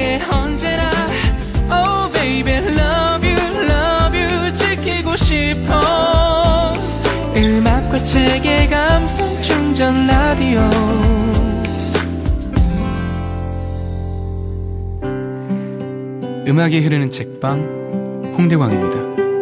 내게 언제나 Oh baby love you 지키고 싶어 음악과 책의 감성 충전 라디오 음악이 흐르는 책방 홍대광입니다.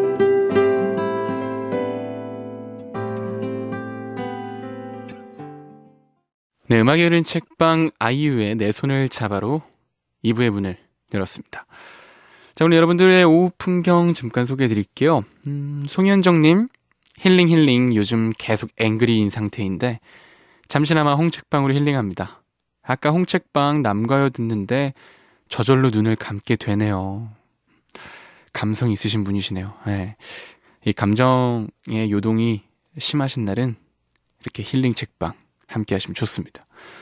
네, 음악이 흐르는 책방 아이유의 내 손을 잡아로 2부의 문을 열었습니다. 자, 오늘 여러분들의 오후 풍경 잠깐 소개해드릴게요. 송현정님, 힐링 요즘 계속 앵그리인 상태인데 잠시나마 홍책방으로 힐링합니다. 아까 홍책방 남과여 듣는데 저절로 눈을 감게 되네요. 감성 있으신 분이시네요. 네. 이 감정의 요동이 심하신 날은 이렇게 힐링 책방 함께 하시면 좋습니다.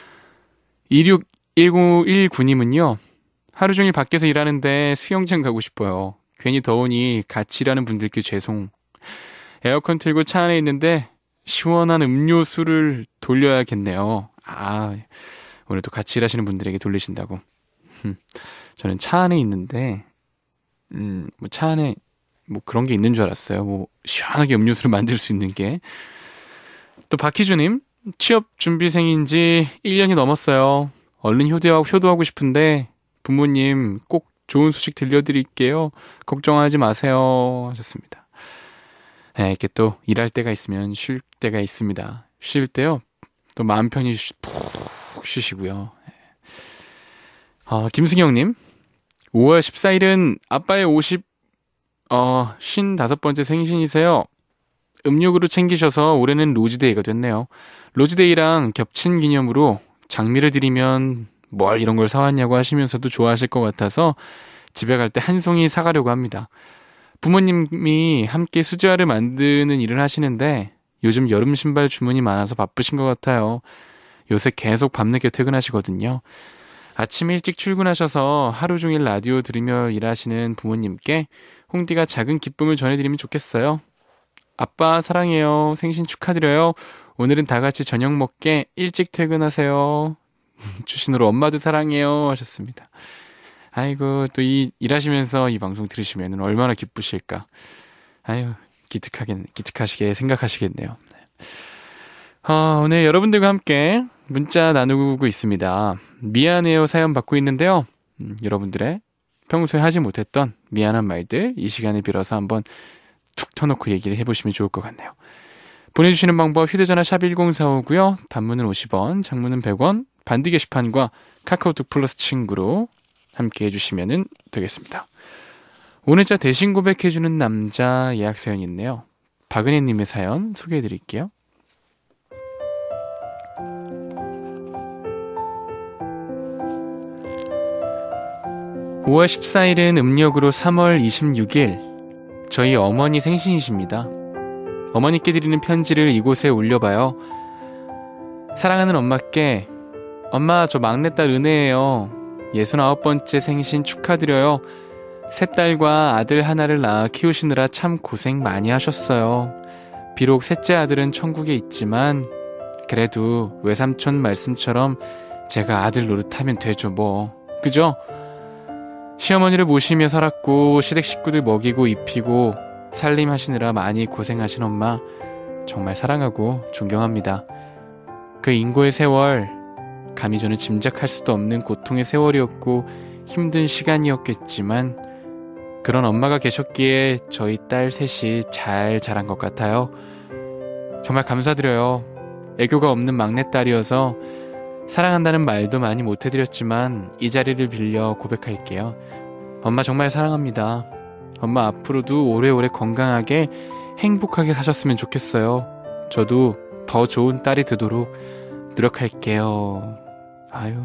2619님은요. 하루 종일 밖에서 일하는데 수영장 가고 싶어요. 괜히 더우니 같이 일하는 분들께 죄송. 에어컨 틀고 차 안에 있는데 시원한 음료수를 돌려야겠네요. 아, 오늘도 같이 일하시는 분들에게 돌리신다고. 저는 차 안에 있는데 뭐 차 안에 뭐 그런 게 있는 줄 알았어요. 뭐 시원하게 음료수를 만들 수 있는 게. 또 박희주님, 취업 준비생인지 1년이 넘었어요. 얼른 효도하고 싶은데 부모님 꼭 좋은 소식 들려드릴게요. 걱정하지 마세요 하셨습니다. 네, 이렇게 또 일할 때가 있으면 쉴 때가 있습니다. 쉴 때요 또 마음 편히 푹 쉬시고요. 김승영님, 5월 14일은 아빠의 55번째 생신이세요. 음력으로 챙기셔서 올해는 로즈데이가 됐네요. 로즈데이랑 겹친 기념으로 장미를 드리면 뭘 이런 걸 사왔냐고 하시면서도 좋아하실 것 같아서 집에 갈 때 한 송이 사가려고 합니다. 부모님이 함께 수제화를 만드는 일을 하시는데 요즘 여름 신발 주문이 많아서 바쁘신 것 같아요. 요새 계속 밤늦게 퇴근하시거든요. 아침 일찍 출근하셔서 하루 종일 라디오 들으며 일하시는 부모님께 홍디가 작은 기쁨을 전해드리면 좋겠어요. 아빠 사랑해요. 생신 축하드려요. 오늘은 다 같이 저녁 먹게 일찍 퇴근하세요. 주신으로 엄마도 사랑해요 하셨습니다. 아이고, 또 일하시면서 이 방송 들으시면 얼마나 기쁘실까. 아유, 기특하시게 생각하시겠네요. 오늘 여러분들과 함께 문자 나누고 있습니다. 미안해요 사연 받고 있는데요. 여러분들의 평소에 하지 못했던 미안한 말들 이 시간을 빌어서 한번 툭 터놓고 얘기를 해보시면 좋을 것 같네요. 보내주시는 방법 휴대전화 샵 1045고요. 단문은 50원, 장문은 100원, 반디 게시판과 카카오톡 플러스 친구로 함께 해주시면 되겠습니다. 오늘자 대신 고백해주는 남자 예약 사연이 있네요. 박은혜님의 사연 소개해드릴게요. (5월 14일은) 음력으로 (3월 26일) 저희 어머니 생신이십니다. 어머니께 드리는 편지를 이곳에 올려봐요. 사랑하는 엄마께, 엄마 저 막내딸 은혜예요. 69번째 생신 축하드려요. 세 딸과 아들 하나를 낳아 키우시느라 참 고생 많이 하셨어요. 비록 셋째 아들은 천국에 있지만 그래도 외삼촌 말씀처럼 제가 아들 노릇하면 되죠 뭐. 그죠? 시어머니를 모시며 살았고 시댁 식구들 먹이고 입히고 살림하시느라 많이 고생하신 엄마 정말 사랑하고 존경합니다. 그 인고의 세월 감히 저는 짐작할 수도 없는 고통의 세월이었고 힘든 시간이었겠지만 그런 엄마가 계셨기에 저희 딸 셋이 잘 자란 것 같아요. 정말 감사드려요. 애교가 없는 막내딸이어서 사랑한다는 말도 많이 못해드렸지만 이 자리를 빌려 고백할게요. 엄마 정말 사랑합니다. 엄마 앞으로도 오래오래 건강하게 행복하게 사셨으면 좋겠어요. 저도 더 좋은 딸이 되도록 노력할게요. 아유,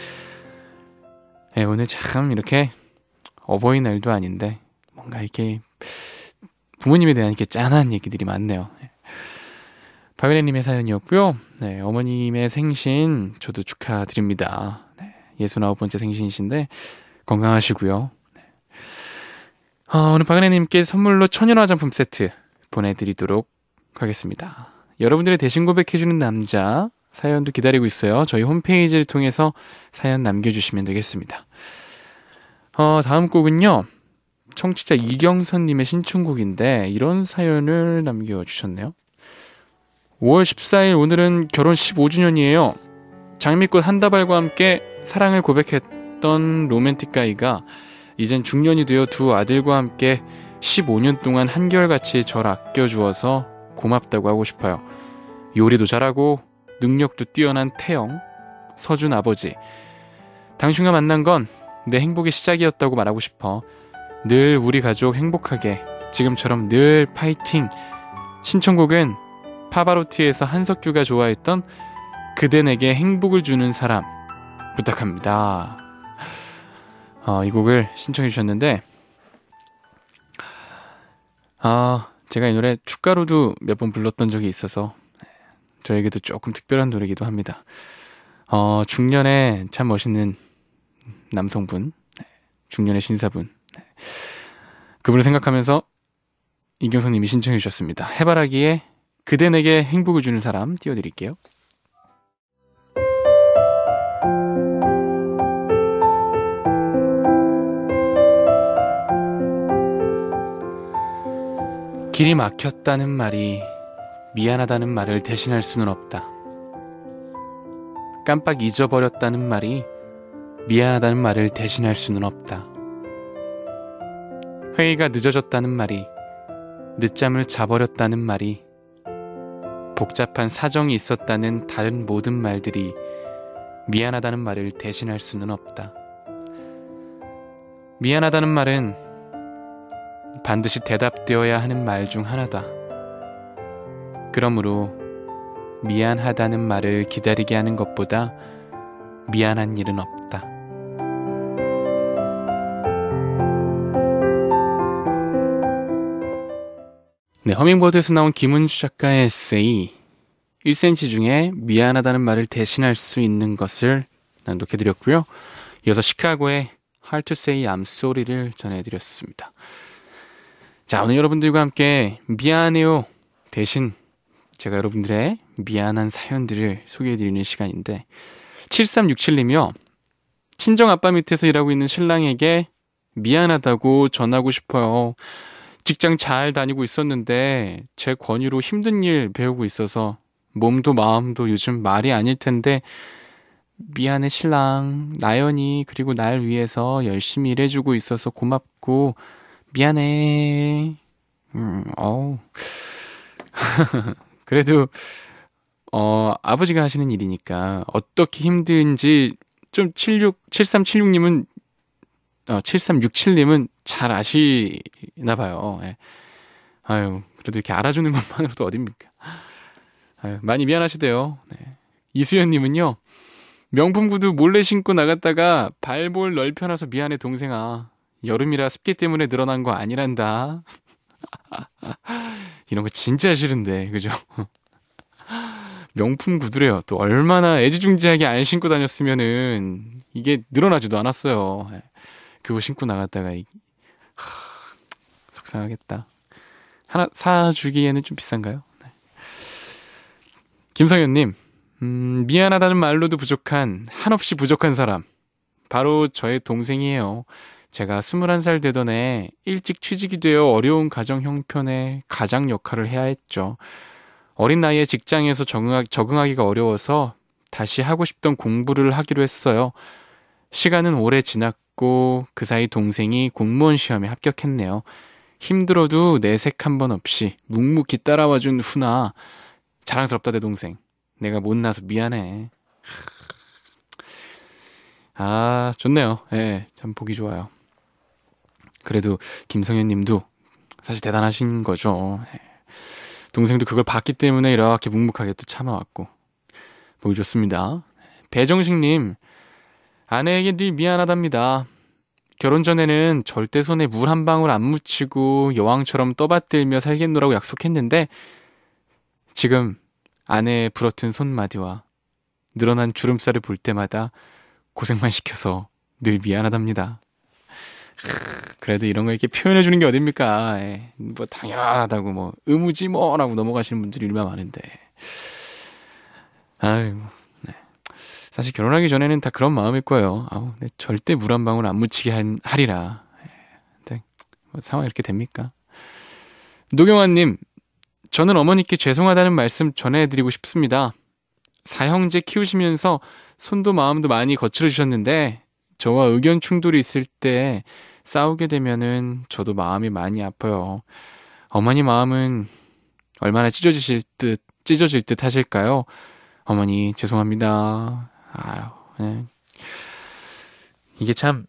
네, 오늘 참 이렇게 어버이날도 아닌데 뭔가 이렇게 부모님에 대한 이렇게 짠한 얘기들이 많네요. 박은혜님의 사연이었고요. 네, 어머님의 생신 저도 축하드립니다. 네, 69번째 생신이신데 건강하시고요. 네. 오늘 박은혜님께 선물로 천연화장품 세트 보내드리도록 하겠습니다. 여러분들의 대신 고백해주는 남자 사연도 기다리고 있어요. 저희 홈페이지를 통해서 사연 남겨주시면 되겠습니다. 다음 곡은요. 청취자 이경선님의 신청곡인데 이런 사연을 남겨주셨네요. 5월 14일 오늘은 결혼 15주년이에요. 장미꽃 한 다발과 함께 사랑을 고백했던 로맨틱 가이가 이젠 중년이 되어 두 아들과 함께 15년 동안 한결같이 절 아껴주어서 고맙다고 하고 싶어요. 요리도 잘하고 능력도 뛰어난 태영, 서준 아버지. 당신과 만난 건 내 행복의 시작이었다고 말하고 싶어. 늘 우리 가족 행복하게 지금처럼 늘 파이팅. 신청곡은 파바로티에서 한석규가 좋아했던 그대 내게 행복을 주는 사람 부탁합니다. 이 곡을 신청해 주셨는데 제가 이 노래 축가로도 몇 번 불렀던 적이 있어서 저에게도 조금 특별한 노래이기도 합니다. 중년에 참 멋있는 남성분, 중년의 신사분, 그분을 생각하면서 이경선님이 신청해 주셨습니다. 해바라기에 그대 내게 행복을 주는 사람 띄워드릴게요. 길이 막혔다는 말이 미안하다는 말을 대신할 수는 없다. 깜빡 잊어버렸다는 말이 미안하다는 말을 대신할 수는 없다. 회의가 늦어졌다는 말이, 늦잠을 자버렸다는 말이, 복잡한 사정이 있었다는 다른 모든 말들이 미안하다는 말을 대신할 수는 없다. 미안하다는 말은 반드시 대답되어야 하는 말 중 하나다. 그러므로 미안하다는 말을 기다리게 하는 것보다 미안한 일은 없다. 네, 허밍버드에서 나온 김은주 작가의 에세이 1cm 중에 미안하다는 말을 대신할 수 있는 것을 낭독해드렸고요. 이어서 시카고의 Hard to Say I'm Sorry를 전해드렸습니다. 자, 오늘 여러분들과 함께 미안해요 대신 제가 여러분들의 미안한 사연들을 소개해드리는 시간인데 7367님이요. 친정아빠 밑에서 일하고 있는 신랑에게 미안하다고 전하고 싶어요. 직장 잘 다니고 있었는데 제 권유로 힘든 일 배우고 있어서 몸도 마음도 요즘 말이 아닐 텐데 미안해 신랑, 나연이 그리고 날 위해서 열심히 일해주고 있어서 고맙고 미안해. 그래도 아버지가 하시는 일이니까 어떻게 힘든지 좀 7376님은 7367님은 잘 아시나 봐요. 예. 아유, 그래도 이렇게 알아주는 것만으로도 어딥니까? 아유, 많이 미안하시대요. 네. 이수연님은요. 명품 구두 몰래 신고 나갔다가 발볼 넓혀놔서 미안해 동생아. 여름이라 습기 때문에 늘어난 거 아니란다. 이런 거 진짜 싫은데, 그죠? 명품 구두래요. 또 얼마나 애지중지하게 안 신고 다녔으면은 이게 늘어나지도 않았어요. 그거 신고 나갔다가 속상하겠다. 하나 사주기에는 좀 비싼가요? 네. 김성현님, 미안하다는 말로도 부족한, 한없이 부족한 사람. 바로 저의 동생이에요. 제가 21살 되던 해 일찍 취직이 되어 어려운 가정 형편의 가장 역할을 해야 했죠. 어린 나이에 직장에서 적응하기가 어려워서 다시 하고 싶던 공부를 하기로 했어요. 시간은 오래 지났고 그 사이 동생이 공무원 시험에 합격했네요. 힘들어도 내색 한 번 없이 묵묵히 따라와준 훈아. 자랑스럽다 내 동생. 내가 못나서 미안해. 아, 좋네요. 예, 참 보기 좋아요. 그래도 김성현 님도 사실 대단하신 거죠. 동생도 그걸 봤기 때문에 이렇게 묵묵하게 또 참아왔고 보기 좋습니다. 배정식 님, 아내에게 늘 미안하답니다. 결혼 전에는 절대 손에 물 한 방울 안 묻히고 여왕처럼 떠받들며 살겠노라고 약속했는데 지금 아내의 부러튼 손마디와 늘어난 주름살을 볼 때마다 고생만 시켜서 늘 미안하답니다. 그래도 이런 거 이렇게 표현해주는 게 어딥니까? 뭐 당연하다고 뭐 의무지 뭐라고 넘어가시는 분들이 얼마나 많은데. 아유, 네. 사실 결혼하기 전에는 다 그런 마음일 거예요. 내 절대 물 한 방울 안 묻히게 하리라. 근데 뭐 상황이 이렇게 됩니까? 노경환님, 저는 어머니께 죄송하다는 말씀 전해드리고 싶습니다. 사형제 키우시면서 손도 마음도 많이 거칠어 주셨는데 저와 의견 충돌이 있을 때 싸우게 되면은 저도 마음이 많이 아파요. 어머니 마음은 얼마나 찢어질 듯 하실까요? 어머니 죄송합니다. 네. 이게 참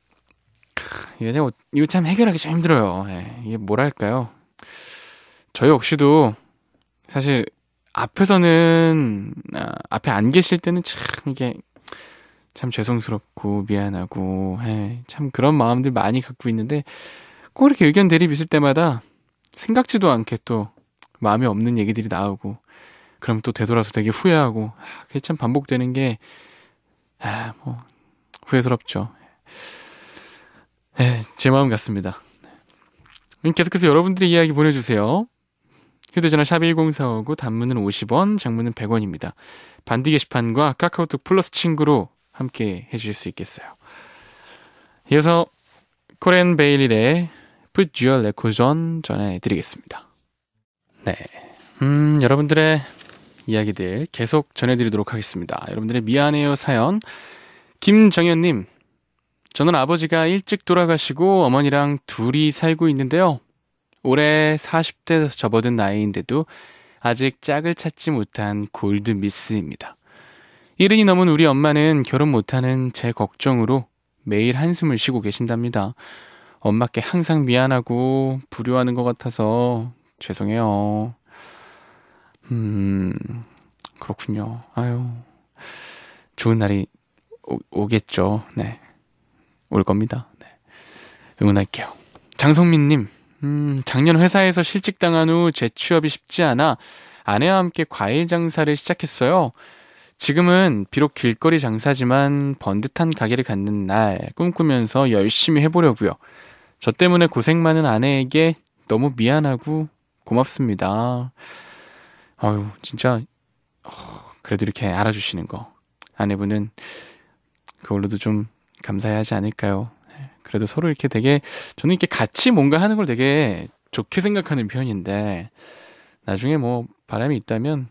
이거 참 해결하기 참 힘들어요. 네. 이게 뭐랄까요? 저 역시도 사실 앞에서는 앞에 안 계실 때는 참 이게 참 죄송스럽고 미안하고 참 그런 마음들 많이 갖고 있는데 꼭 이렇게 의견 대립 있을 때마다 생각지도 않게 또 마음에 없는 얘기들이 나오고 그럼 또 되돌아서 되게 후회하고 그게 참 반복되는 게 뭐 후회스럽죠. 제 마음 같습니다. 계속해서 여러분들의 이야기 보내주세요. 휴대전화 샵 1045고 단문은 50원, 장문은 100원입니다. 반디 게시판과 카카오톡 플러스 친구로 함께 해주실 수 있겠어요. 이어서 코렌 베일의 Put Your Records On 전해드리겠습니다. 네, 여러분들의 이야기들 계속 전해드리도록 하겠습니다. 여러분들의 미안해요 사연. 김정현님, 저는 아버지가 일찍 돌아가시고 어머니랑 둘이 살고 있는데요. 올해 40대 접어든 나이인데도 아직 짝을 찾지 못한 골드미스입니다. 70이 넘은 우리 엄마는 결혼 못하는 제 걱정으로 매일 한숨을 쉬고 계신답니다. 엄마께 항상 미안하고 불효하는 것 같아서 죄송해요. 그렇군요. 아유, 좋은 날이 오겠죠. 네, 올 겁니다. 네, 응원할게요. 장성민님, 작년 회사에서 실직당한 후 재취업이 쉽지 않아 아내와 함께 과일 장사를 시작했어요. 지금은 비록 길거리 장사지만 번듯한 가게를 갖는 날 꿈꾸면서 열심히 해보려고요. 저 때문에 고생 많은 아내에게 너무 미안하고 고맙습니다. 아유, 진짜 그래도 이렇게 알아주시는 거 아내분은 그걸로도 좀 감사해야 하지 않을까요? 그래도 서로 이렇게 되게 저는 이렇게 같이 뭔가 하는 걸 되게 좋게 생각하는 편인데 나중에 뭐 바람이 있다면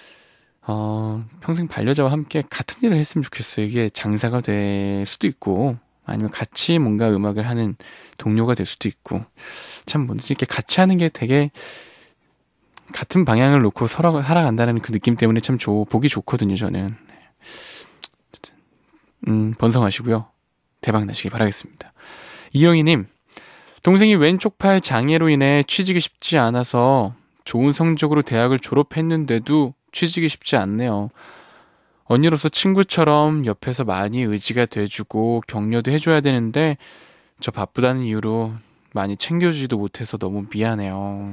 평생 반려자와 함께 같은 일을 했으면 좋겠어요. 이게 장사가 될 수도 있고 아니면 같이 뭔가 음악을 하는 동료가 될 수도 있고 참 뭐든지 이렇게 같이 하는 게 되게 같은 방향을 놓고 서로 살아간다는 그 느낌 때문에 참 보기 좋거든요, 저는. 번성하시고요. 대박 나시길 바라겠습니다. 이영희님, 동생이 왼쪽 팔 장애로 인해 취직이 쉽지 않아서 좋은 성적으로 대학을 졸업했는데도 취직이 쉽지 않네요. 언니로서 친구처럼 옆에서 많이 의지가 돼주고 격려도 해줘야 되는데 저 바쁘다는 이유로 많이 챙겨주지도 못해서 너무 미안해요.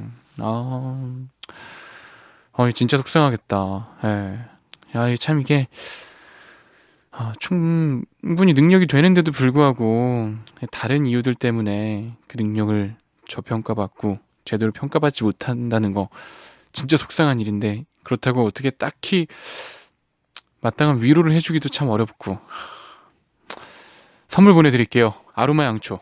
진짜 속상하겠다. 참 이게 충분히 능력이 되는데도 불구하고 다른 이유들 때문에 그 능력을 저평가받고 제대로 평가받지 못한다는 거 진짜 속상한 일인데 그렇다고 어떻게 딱히 마땅한 위로를 해주기도 참 어렵고 선물 보내드릴게요. 아로마 양초.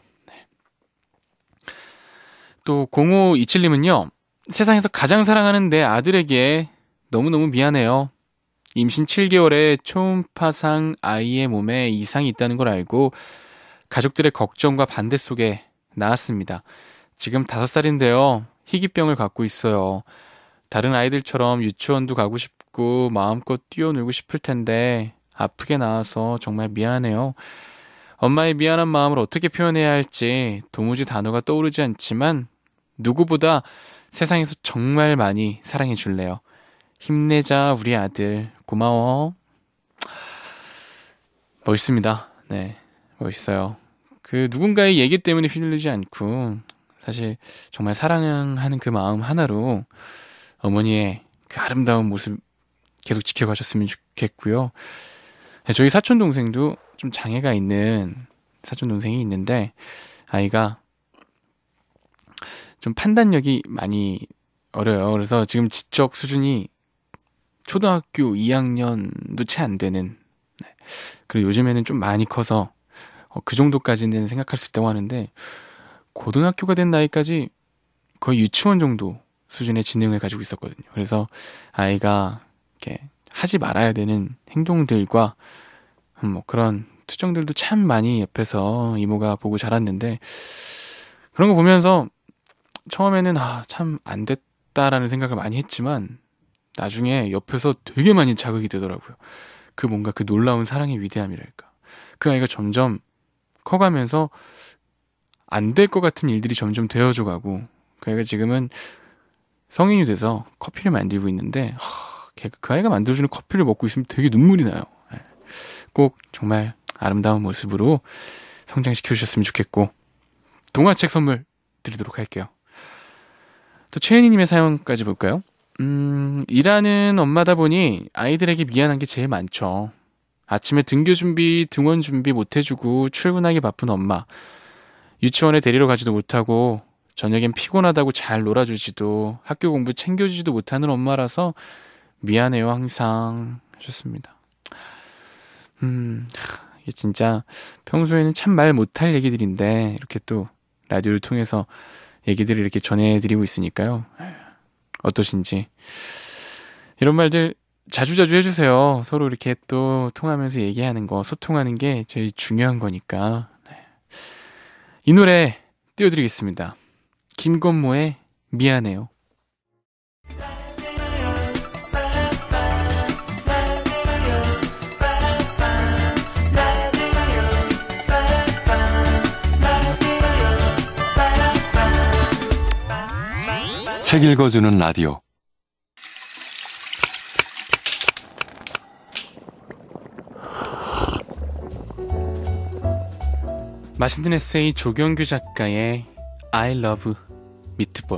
또 0527님은요. 세상에서 가장 사랑하는 내 아들에게 너무너무 미안해요. 임신 7개월에 초음파상 아이의 몸에 이상이 있다는 걸 알고 가족들의 걱정과 반대 속에 낳았습니다. 지금 5살인데요. 희귀병을 갖고 있어요. 다른 아이들처럼 유치원도 가고 싶고 마음껏 뛰어놀고 싶을 텐데 아프게 낳아서 정말 미안해요. 엄마의 미안한 마음을 어떻게 표현해야 할지 도무지 단어가 떠오르지 않지만 누구보다 세상에서 정말 많이 사랑해 줄래요. 힘내자 우리 아들. 고마워. 멋있습니다. 네, 멋있어요. 그 누군가의 얘기 때문에 휘둘리지 않고 사실 정말 사랑하는 그 마음 하나로 어머니의 그 아름다운 모습 계속 지켜가셨으면 좋겠고요. 저희 사촌동생도 좀 장애가 있는 사촌동생이 있는데 아이가 좀 판단력이 많이 어려요. 그래서 지금 지적 수준이 초등학교 2학년도 채 안 되는 그리고 요즘에는 좀 많이 커서 그 정도까지는 생각할 수 있다고 하는데 고등학교가 된 나이까지 거의 유치원 정도 수준의 지능을 가지고 있었거든요. 그래서 아이가 이렇게 하지 말아야 되는 행동들과 뭐 그런 투정들도 참 많이 옆에서 이모가 보고 자랐는데 그런 거 보면서 처음에는 참 안 됐다라는 생각을 많이 했지만 나중에 옆에서 되게 많이 자극이 되더라고요. 그 뭔가 그 놀라운 사랑의 위대함이랄까. 그 아이가 점점 커가면서 안 될 것 같은 일들이 점점 되어져 가고 그 아이가 지금은 성인이 돼서 커피를 만들고 있는데 그 아이가 만들어주는 커피를 먹고 있으면 되게 눈물이 나요. 꼭 정말 아름다운 모습으로 성장시켜 주셨으면 좋겠고 동화책 선물 드리도록 할게요. 또 최은희님의 사연까지 볼까요? 일하는 엄마다 보니 아이들에게 미안한 게 제일 많죠. 아침에 등교 준비, 등원 준비 못 해주고 출근하기 바쁜 엄마. 유치원에 데리러 가지도 못하고 저녁엔 피곤하다고 잘 놀아주지도 학교 공부 챙겨주지도 못하는 엄마라서 미안해요 항상 하셨습니다. 이게 진짜 평소에는 참 말 못할 얘기들인데 이렇게 또 라디오를 통해서 얘기들을 이렇게 전해드리고 있으니까요. 어떠신지 이런 말들 자주자주 해주세요. 서로 이렇게 또 통하면서 얘기하는 거 소통하는 게 제일 중요한 거니까. 이 노래 띄워드리겠습니다. 김건모의 미안해요. 책 읽어주는 라디오. 맛있는 에세이 조경규 작가의 I love 미트볼.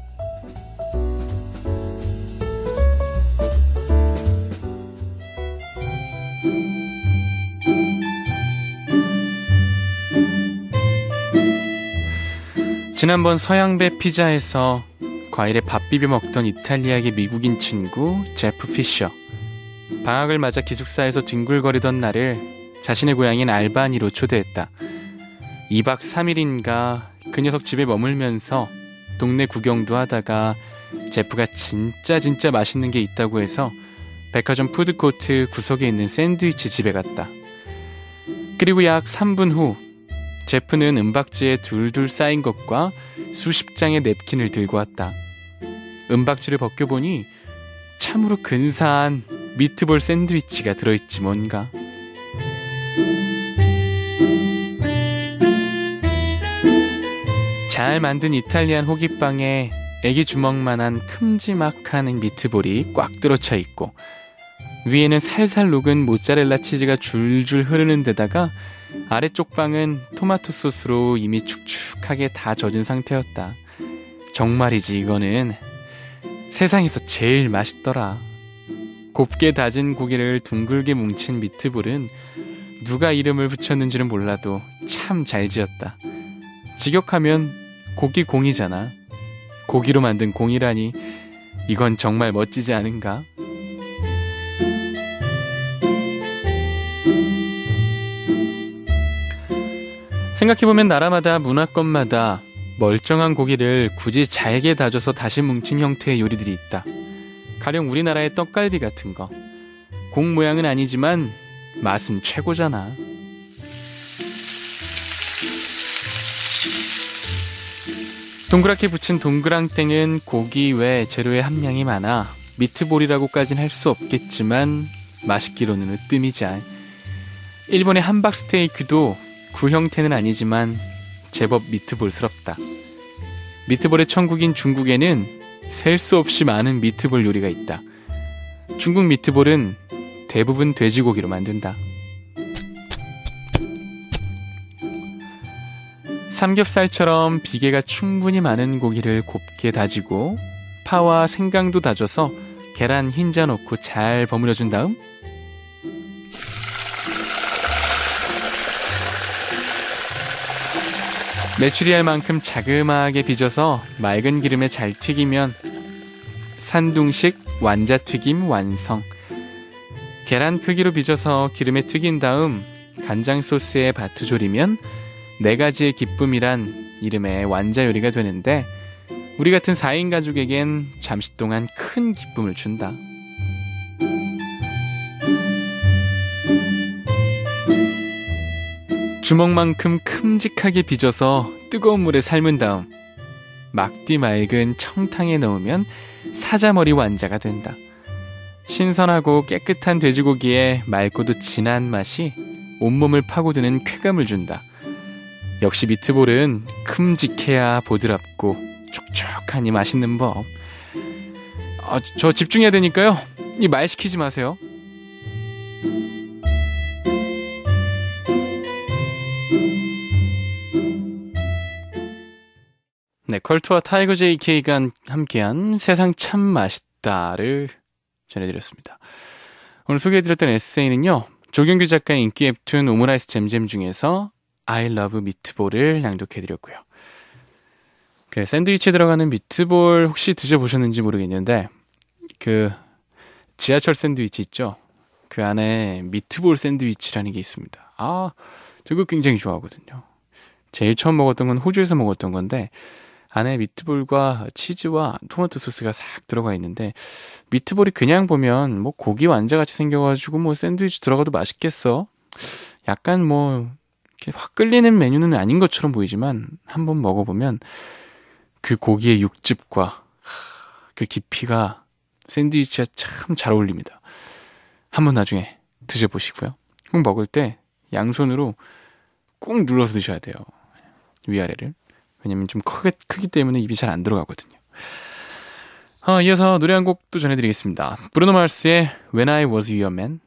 지난번 서양배 피자에서 과일에 밥 비벼 먹던 이탈리아계 미국인 친구 제프 피셔. 방학을 맞아 기숙사에서 뒹굴거리던 나를 자신의 고향인 알바니로 초대했다. 2박 3일인가 그 녀석 집에 머물면서 동네 구경도 하다가 제프가 진짜 맛있는 게 있다고 해서 백화점 푸드코트 구석에 있는 샌드위치 집에 갔다. 그리고 약 3분 후 제프는 은박지에 둘둘 쌓인 것과 수십 장의 냅킨을 들고 왔다. 은박지를 벗겨보니 참으로 근사한 미트볼 샌드위치가 들어있지 뭔가. 잘 만든 이탈리안 호깃빵에 애기 주먹만한 큼지막한 미트볼이 꽉 들어차 있고 위에는 살살 녹은 모짜렐라 치즈가 줄줄 흐르는 데다가 아래쪽 빵은 토마토 소스로 이미 축축하게 다 젖은 상태였다. 정말이지 이거는 세상에서 제일 맛있더라. 곱게 다진 고기를 둥글게 뭉친 미트볼은 누가 이름을 붙였는지는 몰라도 참 잘 지었다. 직역하면 고기 공이잖아. 고기로 만든 공이라니 이건 정말 멋지지 않은가? 생각해보면 나라마다 문화권마다 멀쩡한 고기를 굳이 잘게 다져서 다시 뭉친 형태의 요리들이 있다. 가령 우리나라의 떡갈비 같은 거. 공 모양은 아니지만 맛은 최고잖아. 동그랗게 붙인 동그랑땡은 고기 외 재료의 함량이 많아 미트볼이라고까진 할 수 없겠지만 맛있기로는 으뜸이자. 일본의 함박 스테이크도 구 형태는 아니지만 제법 미트볼스럽다. 미트볼의 천국인 중국에는 셀 수 없이 많은 미트볼 요리가 있다. 중국 미트볼은 대부분 돼지고기로 만든다. 삼겹살처럼 비계가 충분히 많은 고기를 곱게 다지고 파와 생강도 다져서 계란 흰자 넣고 잘 버무려준 다음 메추리알 만큼 자그마하게 빚어서 맑은 기름에 잘 튀기면 산둥식 완자튀김 완성. 계란 크기로 빚어서 기름에 튀긴 다음 간장 소스에 바투 졸이면 4가지의 기쁨이란 이름의 완자 요리가 되는데 우리 같은 4인 가족에겐 잠시 동안 큰 기쁨을 준다. 주먹만큼 큼직하게 빚어서 뜨거운 물에 삶은 다음 막디 맑은 청탕에 넣으면 사자머리 완자가 된다. 신선하고 깨끗한 돼지고기에 맑고도 진한 맛이 온몸을 파고드는 쾌감을 준다. 역시 미트볼은 큼직해야 보드랍고 촉촉하니 맛있는 법. 저 집중해야 되니까요. 이 말 시키지 마세요. 네, 컬투와 타이거 JK가 함께한 세상 참 맛있다를 전해드렸습니다. 오늘 소개해드렸던 에세이는요, 조경규 작가의 인기 웹툰 오므라이스 잼잼 중에서 I love 미트볼을 낭독해드렸고요. 그 샌드위치에 들어가는 미트볼 혹시 드셔보셨는지 모르겠는데 그 지하철 샌드위치 있죠? 그 안에 미트볼 샌드위치라는 게 있습니다. 저거 굉장히 좋아하거든요. 제일 처음 먹었던 건 호주에서 먹었던 건데 안에 미트볼과 치즈와 토마토 소스가 싹 들어가 있는데 미트볼이 그냥 보면 뭐 고기 완자같이 생겨가지고 뭐 샌드위치 들어가도 맛있겠어? 약간 뭐 이렇게 확 끌리는 메뉴는 아닌 것처럼 보이지만 한번 먹어보면 그 고기의 육즙과 그 깊이가 샌드위치와 참 잘 어울립니다. 한번 나중에 드셔보시고요. 꼭 먹을 때 양손으로 꾹 눌러서 드셔야 돼요. 위아래를. 왜냐면 좀 크기 때문에 입이 잘 안 들어가거든요. 이어서 노래 한 곡도 전해드리겠습니다. 브루노 마스의 When I Was Your Man.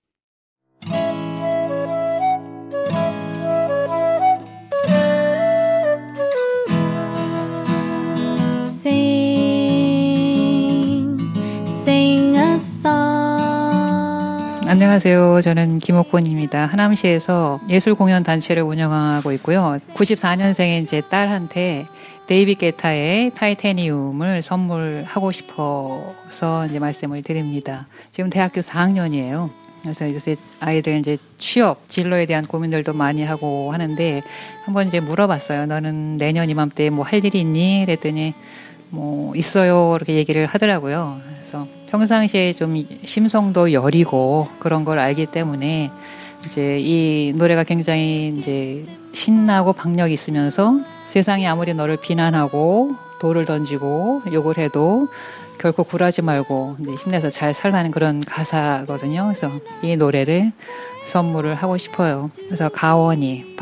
안녕하세요. 저는 김옥곤입니다. 하남시에서 예술공연단체를 운영하고 있고요. 94년생의 제 딸한테 데이빗 게타의 타이타니움을 선물하고 싶어서 이제 말씀을 드립니다. 지금 대학교 4학년이에요. 그래서 요새 아이들 이제 취업, 진로에 대한 고민들도 많이 하고 하는데 한번 이제 물어봤어요. 너는 내년 이맘때 뭐 할 일이 있니? 그랬더니 뭐 있어요. 이렇게 얘기를 하더라고요. 그래서 평상시에 좀 심성도 여리고 그런 걸 알기 때문에 이제 이 노래가 굉장히 이제 신나고 박력이 있으면서 세상이 아무리 너를 비난하고 돌을 던지고 욕을 해도 결코 굴하지 말고 이제 힘내서 잘 살라는 그런 가사거든요. 그래서 이 노래를 선물을 하고 싶어요. 그래서 박가원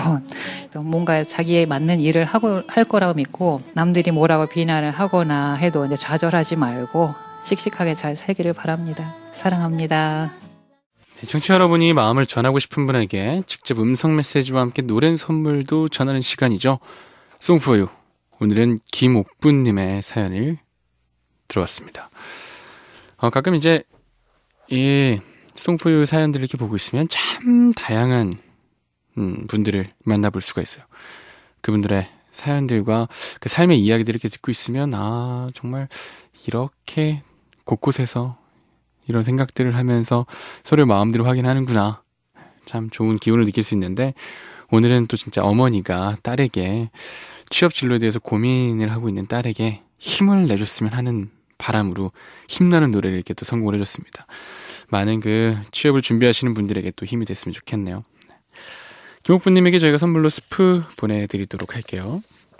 뭔가 자기에 맞는 일을 할 거라고 믿고 남들이 뭐라고 비난을 하거나 해도 이제 좌절하지 말고 씩씩하게 잘 살기를 바랍니다. 사랑합니다. 청취자 여러분이 마음을 전하고 싶은 분에게 직접 음성 메시지와 함께 노래 선물도 전하는 시간이죠. Song for You. 오늘은 김옥분님의 사연을 들어왔습니다. 가끔 이제 이 Song for You 사연들을 이렇게 보고 있으면 참 다양한 분들을 만나볼 수가 있어요. 그분들의 사연들과 그 삶의 이야기들을 이렇게 듣고 있으면 정말 이렇게 곳곳에서 이런 생각들을 하면서 서로의 마음들을 확인하는구나. 참 좋은 기운을 느낄 수 있는데 오늘은 또 진짜 어머니가 딸에게 취업 진로에 대해서 고민을 하고 있는 딸에게 힘을 내줬으면 하는 바람으로 힘나는 노래를 이렇게 또 선곡을 해줬습니다. 많은 그 취업을 준비하시는 분들에게 또 힘이 됐으면 좋겠네요. 김옥분님에게 저희가 선물로 스프 보내드리도록 할게요.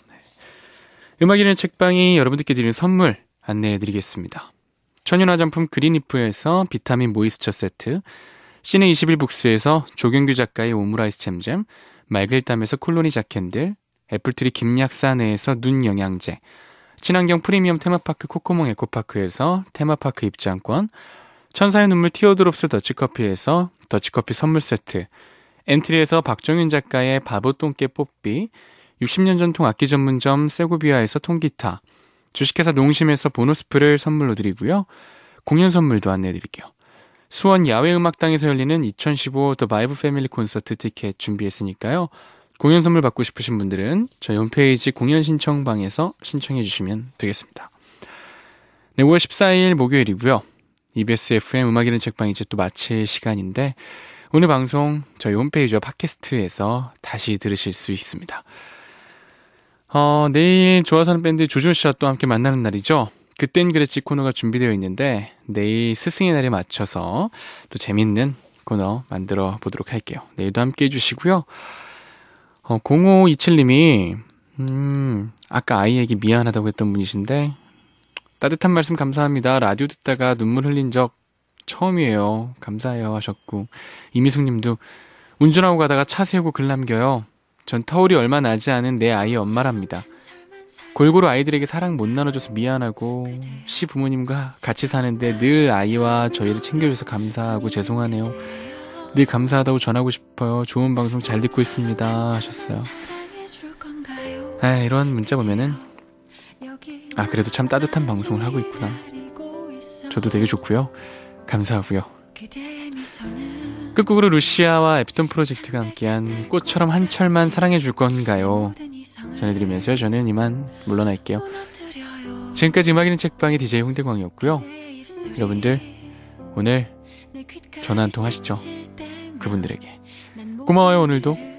음악 읽는 책방이 여러분들께 드리는 선물 안내해드리겠습니다. 천연 화장품 그린이프에서 비타민 모이스처 세트, 시내 21북스에서 조경규 작가의 오므라이스 잼잼, 말글담에서 콜로니 자캔들, 애플트리 김약사내에서 눈 영양제, 친환경 프리미엄 테마파크 코코몽 에코파크에서 테마파크 입장권, 천사의 눈물 티어드롭스 더치커피에서 더치커피 선물 세트, 엔트리에서 박정윤 작가의 바보똥개 뽀삐, 60년 전통 악기 전문점 세고비아에서 통기타, 주식회사 농심에서 보너스프를 선물로 드리고요. 공연 선물도 안내해드릴게요. 수원 야외음악당에서 열리는 2015 The Vibe 패밀리 콘서트 티켓 준비했으니까요. 공연 선물 받고 싶으신 분들은 저희 홈페이지 공연 신청방에서 신청해 주시면 되겠습니다. 네, 5월 14일 목요일이고요. EBS FM 음악 읽는 책방 이제 또 마칠 시간인데 오늘 방송 저희 홈페이지와 팟캐스트에서 다시 들으실 수 있습니다. 내일 좋아서 하는 밴드 조조씨와 또 함께 만나는 날이죠. 그땐 그랬지 코너가 준비되어 있는데 내일 스승의 날에 맞춰서 또 재밌는 코너 만들어 보도록 할게요. 내일도 함께 해주시고요. 0527님이 아까 아이에게 미안하다고 했던 분이신데 따뜻한 말씀 감사합니다. 라디오 듣다가 눈물 흘린 적 처음이에요. 감사해요 하셨고, 이미숙님도 운전하고 가다가 차 세우고 글 남겨요. 전 터울이 얼마 나지 않은 내 아이의 엄마랍니다. 골고루 아이들에게 사랑 못 나눠줘서 미안하고 시부모님과 같이 사는데 늘 아이와 저희를 챙겨줘서 감사하고 죄송하네요. 늘 감사하다고 전하고 싶어요. 좋은 방송 잘 듣고 있습니다 하셨어요. 이런 문자 보면은 그래도 참 따뜻한 방송을 하고 있구나. 저도 되게 좋고요. 감사하고요. 끝곡으로 루시아와 에피톤 프로젝트가 함께한 꽃처럼 한 철만 사랑해 줄 건가요? 전해드리면서요. 저는 이만 물러날게요. 지금까지 음악 읽는 책방의 DJ 홍대광이었고요. 여러분들 오늘 전화 한 통 하시죠. 그분들에게 고마워요. 오늘도